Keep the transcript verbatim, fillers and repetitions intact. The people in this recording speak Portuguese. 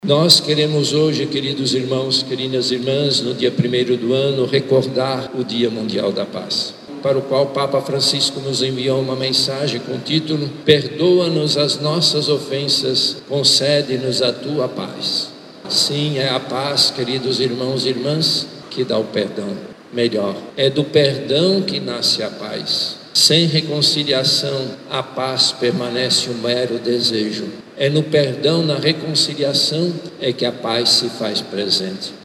Nós queremos hoje, queridos irmãos, queridas irmãs, no dia primeiro do ano, recordar o Dia Mundial da Paz, para o qual o Papa Francisco nos enviou uma mensagem com o título: Perdoa-nos as nossas ofensas, concede-nos a tua paz. Sim, é a paz, queridos irmãos e irmãs, que dá o perdão. Melhor, é do perdão que nasce a paz. Sem reconciliação, a paz permanece um mero desejo. É no perdão, na reconciliação, é que a paz se faz presente.